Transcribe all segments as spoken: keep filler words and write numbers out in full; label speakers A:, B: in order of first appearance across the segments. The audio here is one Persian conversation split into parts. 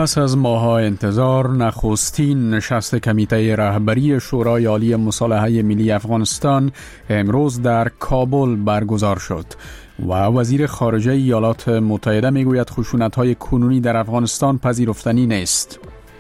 A: پس از ماه‌ها انتظار، نخستین نشست کمیته رهبری شورای عالی مصالحه ملی افغانستان امروز در کابل برگزار شد و وزیر خارجه ایالات متحده میگوید خشونت‌های کنونی در افغانستان پذیرفتنی نیست.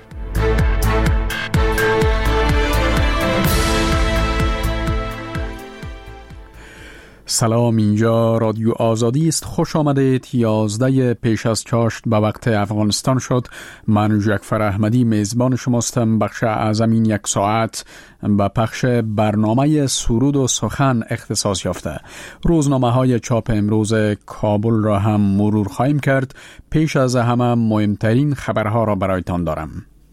A: سلام، اینجا رادیو آزادی است. خوش آمدید. یازده پیش از چاشت به وقت افغانستان شد. من جعفر احمدی میزبان شماستم. بخش اعظم این یک ساعت به پخش برنامه سرود و سخن اختصاص یافته. روزنامه های چاپ امروز کابل را هم مرور خواهیم کرد. پیش از همه مهمترین خبرها را برایتان دارم.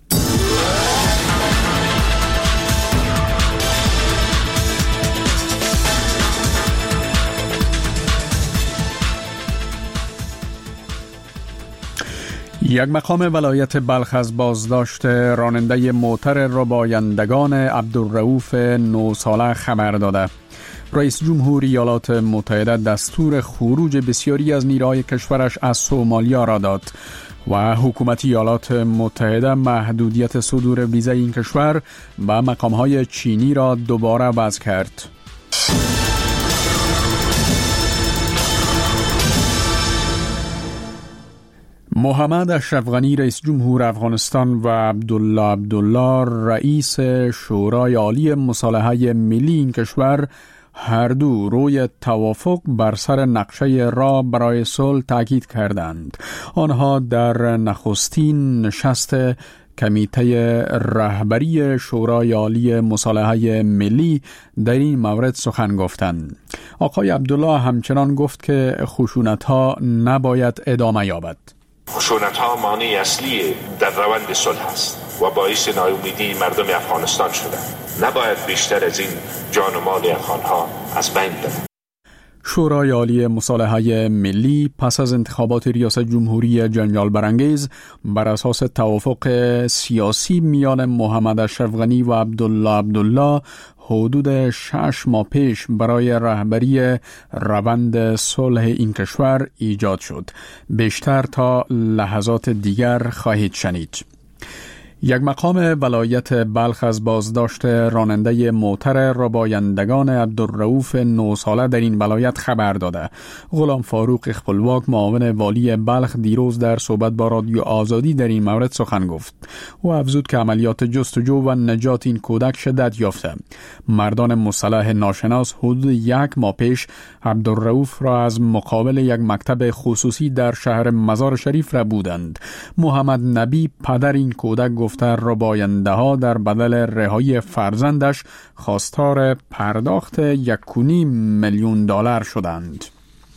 A: یک مقام ولایت بلخ از بازداشت راننده موتر ربایندگان عبدالرؤوف نه ساله خبر داده. رئیس جمهور ایالات متحده دستور خروج بسیاری از نیروهای کشورش از سومالیا را داد و حکومت ایالات متحده محدودیت صدور ویزای این کشور به مقامهای چینی را دوباره وضع کرد. محمد اشرف غنی رئیس جمهور افغانستان و عبدالله عبدالله رئیس شورای عالی مصالحه ملی این کشور هر دو روی توافق بر سر نقشه راه برای صلح تاکید کردند. آنها در نخستین نشست کمیته رهبری شورای عالی مصالحه ملی در این مورد سخن گفتند. آقای عبدالله همچنان گفت که خشونت‌ها نباید ادامه یابد.
B: خشونت‌ها مانع اصلی در روند صلح است و باعث ناامیدی مردم افغانستان شده. نباید بیشتر از این جان و مال افغان‌ها از بین بره.
A: شورای عالی مصالحه ملی پس از انتخابات ریاست جمهوری جنجال برانگیز بر اساس توافق سیاسی میان محمد اشرف غنی و عبدالله عبدالله حدود شش ماه پیش برای رهبری روند صلح این کشور ایجاد شد. بیشتر تا لحظات دیگر خواهید شنید. یک مقام ولایت بلخ از بازداشت راننده موتر ربایندگان عبدالرؤوف نه ساله در این ولایت خبر داده. غلام فاروق اخپلواک معاون والی بلخ دیروز در صحبت با رادیو آزادی در این مورد سخن گفت. او افزود که عملیات جستجو و نجات این کودک شدت یافته. مردان مسلح ناشناس حدود یک ماه پیش عبدالرؤوف را از مقابل یک مکتب خصوصی در شهر مزار شریف را بودند. محمد نبی پدر این کودک گفت رباینده ها در بدل رهایی فرزندش خواستار پرداخت یک و نیم میلیون دلار شدند.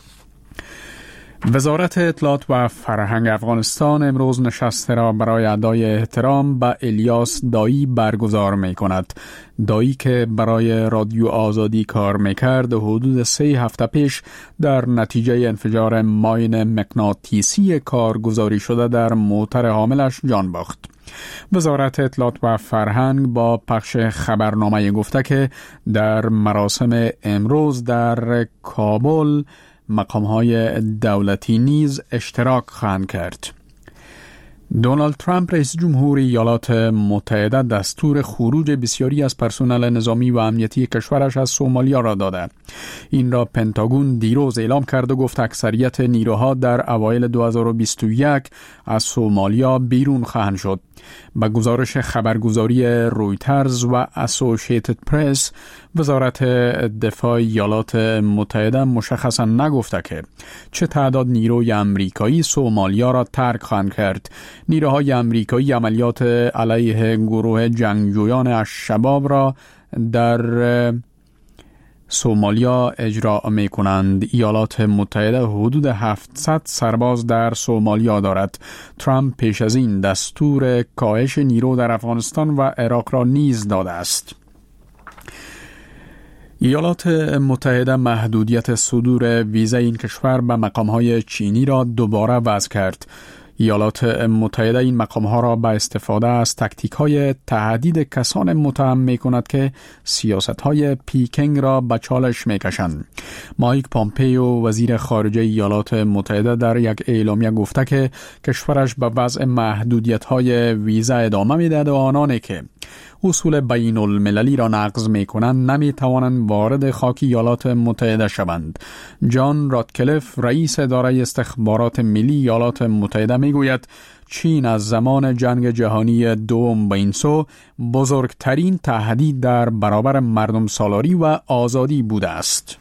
A: وزارت اطلاعات و فرهنگ افغانستان امروز نشست را برای ادای احترام به الیاس دایی برگزار می کند. دایی که برای رادیو آزادی کار می کرد حدود سه هفته پیش در نتیجه انفجار ماین مغناطیسی کارگزاری شده در موتر حاملش جان باخت. وزارت اطلاعات و فرهنگ با پخش خبرنامه گفته که در مراسم امروز در کابل مقام‌های دولتی نیز اشتراک خواهند کرد. دونالد ترامپ رئیس جمهور ایالات متحده دستور خروج بسیاری از پرسنل نظامی و امنیتی کشورش از سومالیا را داده. این را پنتاگون دیروز اعلام کرد و گفت اکثریت نیروها در اوایل دو هزار و بیست و یک از سومالیا بیرون خواهند شد. به گزارش خبرگزاری رویترز و اسوسییتد پرس، وزارت دفاع ایالات متحده مشخصا نگفته که چه تعداد نیروی امریکایی سومالیا را ترک خواهند کرد. نیروهای امریکایی عملیات علیه گروه جنگجویان الشباب را در سومالیا اجرا می کنند. ایالات متحده حدود هفتصد سرباز در سومالیا دارد. ترامپ پیش از این دستور کاهش نیرو در افغانستان و عراق را نیز داده است. ایالات متحده محدودیت صدور ویزای این کشور به مقامهای چینی را دوباره وضع کرد. ایالات متحده این مقام‌ها را به استفاده از تکتیک‌های تهدید کسان متهم می‌کند که سیاست‌های پیکینگ را به چالش می‌کشند. مایک پامپیو وزیر خارجه ایالات متحده در یک اعلامیه گفته که کشورش به وضع محدودیت‌های ویزا ادامه می‌دهد و آنانی که اصول بین المللی را نقض می کنند نمی توانند وارد خاک ایالات متحده شوند. جان راتکلیف رئیس اداره استخبارات ملی ایالات متحده می گوید چین از زمان جنگ جهانی دوم به این سو بزرگترین تهدید در برابر مردم سالاری و آزادی بوده است.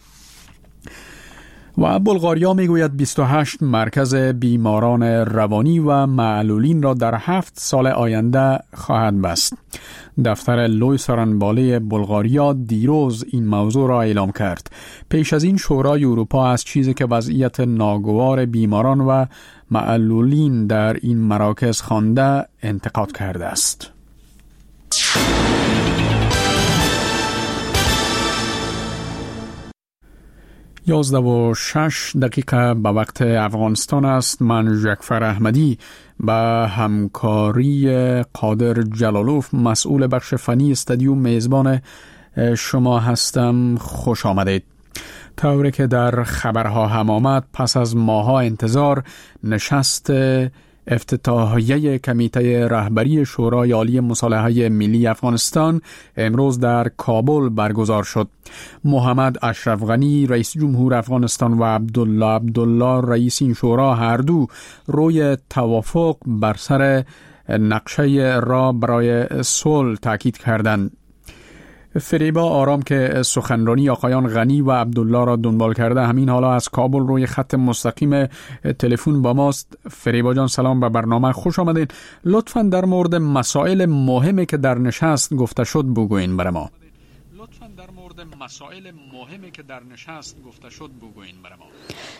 A: و بلغاریا میگوید بیست و هشت مرکز بیماران روانی و معلولین را در هفت سال آینده خواهد بست. دفتر لوی سارنباله بلغاریا دیروز این موضوع را اعلام کرد. پیش از این شورای اروپا از چیزی که وضعیت ناگوار بیماران و معلولین در این مراکز خوانده انتقاد کرده است. یازده و شش دقیقه به وقت افغانستان است. من جعفر احمدی به همکاری قادر جلالوف مسئول بخش فنی استودیو میزبان شما هستم. خوش آمدید. طوری که در خبرها هم آمد پس از ماها انتظار نشست افتتاحیه کمیته رهبری شورای عالی مصالحه ملی افغانستان امروز در کابل برگزار شد. محمد اشرف غنی رئیس جمهور افغانستان و عبدالله عبدالله رئیس این شورا هر دو روی توافق بر سر نقشه را برای صلح تاکید کردند. فریبا آرام که سخنرانی آقایان غنی و عبدالله را دنبال کرده همین حالا از کابل روی خط مستقیم تلفن با ماست. فریبا جان سلام، به برنامه خوش آمدید. لطفاً در مورد مسائل مهمی که در نشست گفته شد بگوین برای ما. لطفاً در مورد مسائل مهمی که در نشست گفته شد بگوین برای ما.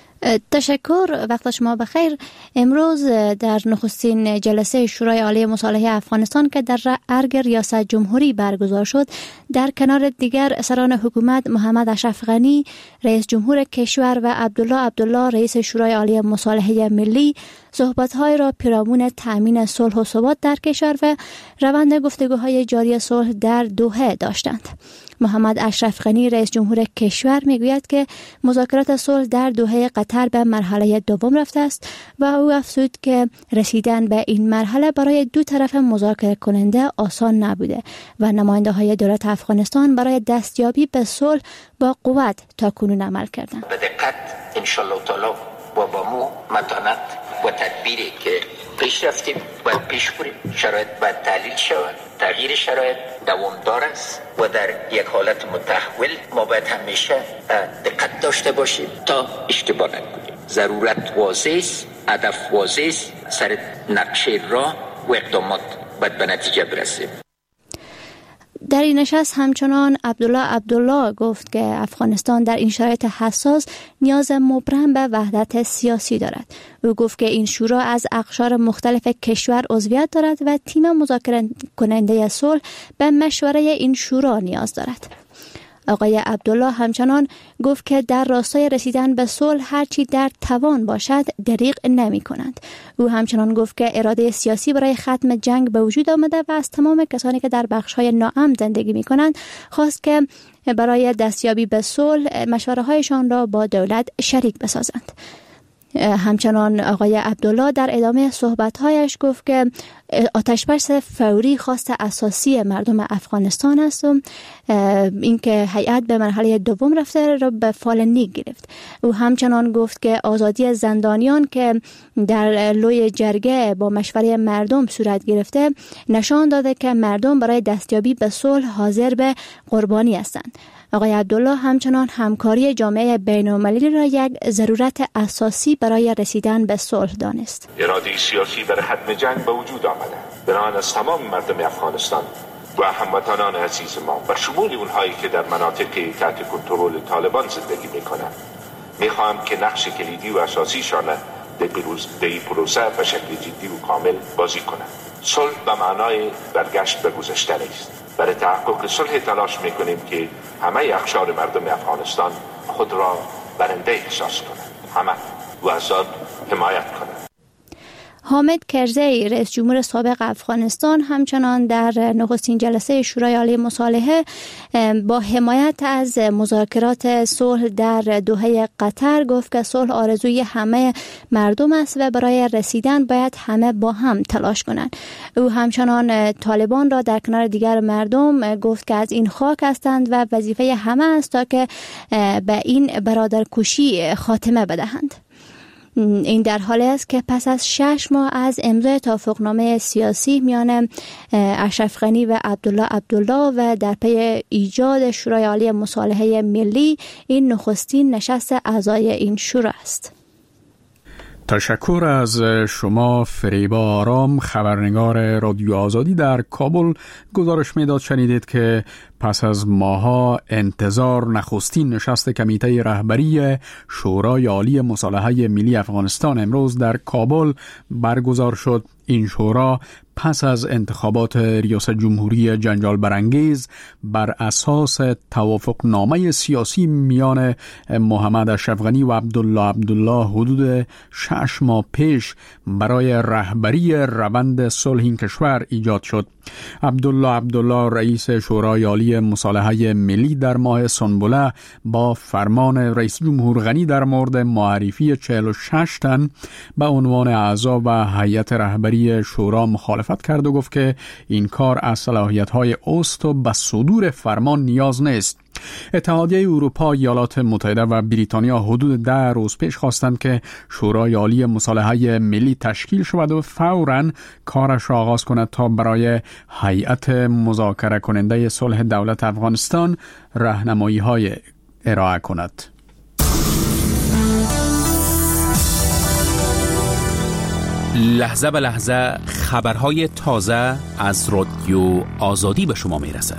C: تشکر، وقت شما بخیر. امروز در نخستین جلسه شورای عالی مصالحه افغانستان که در ارگ ریاست جمهوری برگزار شد، در کنار دیگر سران حکومت محمد اشرف غنی رئیس جمهور کشور و عبدالله عبدالله رئیس شورای عالی مصالحه ملی صحبت‌های را پیرامون تأمین صلح و ثبات در کشور و روند گفتگوهای جاری صلح در دوحه داشتند. محمد اشرف غنی رئیس جمهور کشور میگوید که مذاکرات صلح در دوحه قطر به مرحله دوم رفته است و او افزود که رسیدن به این مرحله برای دو طرف مذاکره کننده آسان نبوده و نماینده های دولت افغانستان برای دستیابی به صلح با قوت تاکنون عمل کردند.
D: به دقت ان شاء الله تعالی و با مو متانت و تدبیری که پیش رفتیم و پیش بریم، شرایط باید تحلیل شود. تغییر شرایط دوامدار است و در یک حالت متحول ما باید همیشه دقت داشته باشیم تا اشتباه نکنیم. ضرورت واضح است، هدف واضح است، سر نقشه راه و اقدامات باید به نتیجه برسیم.
C: در این نشست همچنان عبدالله عبدالله گفت که افغانستان در این شرایط حساس نیاز مبرم به وحدت سیاسی دارد. او گفت که این شورا از اقشار مختلف کشور عضویت دارد و تیم مذاکره کننده صلح به مشوره این شورا نیاز دارد. آقای عبدالله همچنان گفت که در راستای رسیدن به صلح هرچی در توان باشد دریغ نمی کنند. او همچنان گفت که اراده سیاسی برای ختم جنگ به وجود آمده و از تمام کسانی که در بخش‌های ناامن زندگی می کنند خواست که برای دستیابی به صلح مشوره هایشان را با دولت شریک بسازند. همچنان آقای عبدالله در ادامه صحبت‌هایش گفت که آتش‌بس فوری خواست اساسی مردم افغانستان است و اینکه هیئت به مرحله دوم رفته را به فال نیک گرفت. او همچنان گفت که آزادی زندانیان که در لوی جرگه با مشوره مردم صورت گرفته نشان داده که مردم برای دستیابی به صلح حاضر به قربانی هستند. آقای عبدالله همچنان همکاری جامعه بین‌المللی را یک ضرورت اساسی برای رسیدن به صلح دانست.
B: اراده سیاسی برای ختم جنگ به وجود آمده. بنابراین از تمام مردم افغانستان و هموطنان عزیز ما و شمول اونهایی که در مناطقی تحت کنترل طالبان زندگی میکنند میخواهم که نقش کلیدی و اساسیشان در این پروسه به شکل جدی و کامل بازی کنند. صلح به معنای برگشت به گذشته است. برای تحقق صلح تلاش میکنیم که همه اقشار مردم افغانستان خود را برنده احساس کنند، همه و از آن حمایت کنند.
C: حامد کرزی رئیس جمهور سابق افغانستان همچنان در نخستین جلسه شورای عالی مصالحه با حمایت از مذاکرات صلح در دوحه قطر گفت که صلح آرزوی همه مردم است و برای رسیدن باید همه با هم تلاش کنند. او همچنان طالبان را در کنار دیگر مردم گفت که از این خاک هستند و وظیفه همه است تا که به این برادرکشی خاتمه بدهند. این در حالی است که پس از شش ماه از امضای توافقنامه سیاسی میان اشرف غنی و عبدالله عبدالله و در پی ایجاد شورای عالی مصالحه ملی، این نخستین نشست اعضای این شورا است.
A: تشکر از شما فریبا آرام، خبرنگار رادیو آزادی در کابل. گزارش میداد شنیدید که پس از ماها انتظار نخستین نشست کمیته رهبری شورای عالی مصالحه ملی افغانستان امروز در کابل برگزار شد. این شورا پس از انتخابات ریاست جمهوری جنجال برانگیز بر اساس توافقنامه سیاسی میان محمد اشرف غنی و عبدالله عبدالله حدود شش ماه پیش برای رهبری روند صلح این کشور ایجاد شد. عبدالله عبدالله رئیس شورای عالی مصالحه ملی در ماه سنبله با فرمان رئیس جمهور غنی در مورد معرفی چهل و شش تن به عنوان اعضا و هیئت رهبری شورا مخالفت کرد و گفت که این کار از صلاحیت‌های اوست و به صدور فرمان نیاز نیست. اتحادیه اروپا، ایالات متحده و بریتانیا حدود ده روز پیش خواستند که شورای عالی مصالحه ملی تشکیل شود و فوراً کارش را آغاز کند تا برای هیئت مذاکره کننده صلح دولت افغانستان راهنمایی‌های ارائه کند.
E: لحظه به لحظه خبرهای تازه از رادیو آزادی به شما میرسد.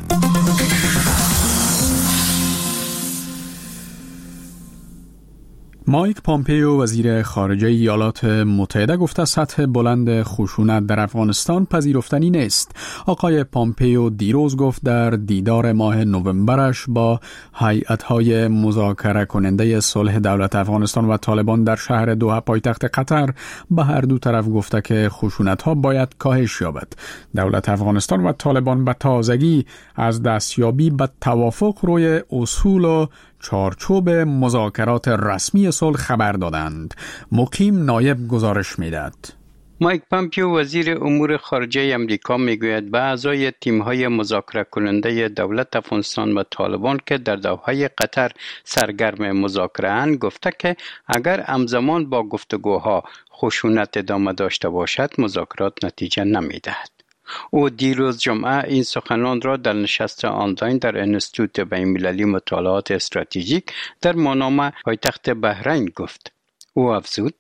A: مایک پامپیو وزیر خارجه ایالات متحده گفته سطح بلند خشونت در افغانستان پذیرفتنی نیست. آقای پامپیو دیروز گفت در دیدار ماه نوامبرش با هیئت‌های مذاکره کننده صلح دولت افغانستان و طالبان در شهر دوحه پایتخت قطر به هر دو طرف گفته که خشونت‌ها باید کاهش یابد. دولت افغانستان و طالبان به تازگی از دستیابی به توافق روی اصول و چارچوب مذاکرات رسمی صلح خبر دادند. مقیم نایب گزارش میداد.
F: مایک پامپیو وزیر امور خارجه امریکا میگوید به اعضای تیم‌های مذاکره کننده دولت افغانستان و طالبان که در دوحه قطر سرگرم مذاکره اند گفته که اگر همزمان با گفتگوها خشونت ادامه داشته باشد مذاکرات نتیجه نمیدهد. او دیروز جمعه این سخنان را در نشست آنلاین در انستیتوت بین‌المللی مطالعات استراتژیک در مانامه پایتخت بحرین گفت. او افزود: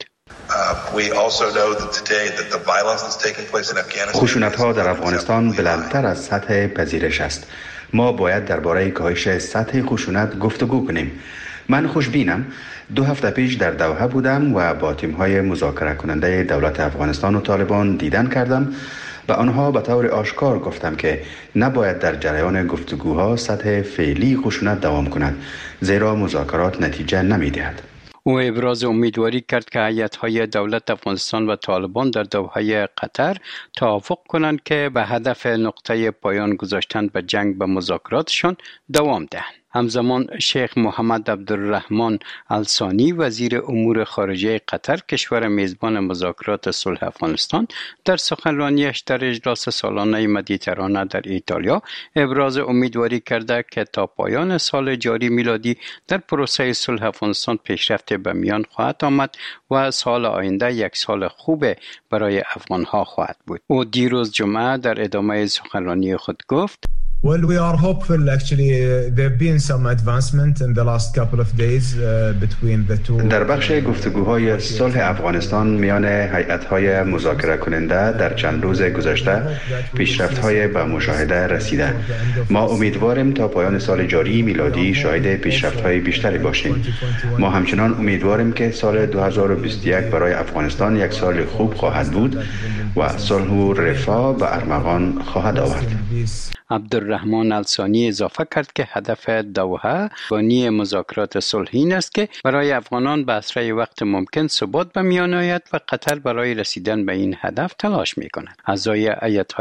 G: خشونت‌ها در افغانستان بلندتر از سطح پذیرش است. ما باید درباره کاهش سطح خشونت گفتگو کنیم. من خوشبینم. دو هفته پیش در دوحه بودم و با تیم‌های مذاکره کننده دولت افغانستان و طالبان دیدن کردم و آنها به طور آشکار گفتم که نباید در جریان گفتگوها سطح فعلی خشونت دوام کند، زیرا مذاکرات نتیجه نمی‌دهد.
F: او ابراز امیدواری کرد که هیئت‌های دولت افغانستان و طالبان در دوحه قطر توافق کنند که به هدف نقطه پایان گذاشتن به جنگ به مذاکراتشان دوام دهند. همزمان شیخ محمد عبدالرحمن الثانی وزیر امور خارجه قطر، کشور میزبان مذاکرات صلح افغانستان، در سخنرانیش در اجلاس سالانه مدیترانه در ایتالیا ابراز امیدواری کرده که تا پایان سال جاری میلادی در پروسه صلح افغانستان پیشرفت به میان خواهد آمد و سال آینده یک سال خوب برای افغانها خواهد بود. او دیروز جمعه در ادامه سخنرانی خود گفت:
H: Well, we are hopeful. Actually, uh, there have been some advancement in the last couple of days uh, between the two.
G: در بخش گفتگوهای صلح افغانستان میان هیئت‌های مذاکره کننده در چند روز گذشته پیشرفت‌های به مشاهده رسیده. ما امیدواریم تا پایان سال جاری میلادی شاهد پیشرفت‌های بیشتری باشیم. ما همچنان امیدواریم که سال دو هزار و بیست و یک برای افغانستان یک سال خوب خواهد بود و صلح و رفاه به ارمغان خواهد آورد.
F: عبدالرحمن عبدالرحمن الثانی اضافه کرد که هدف دوحه بانی مذاکرات صلحی است که برای افغانان به اسرع وقت ممکن ثبات به میان آید و قطر برای رسیدن به این هدف تلاش می‌کند. اعضای هیئت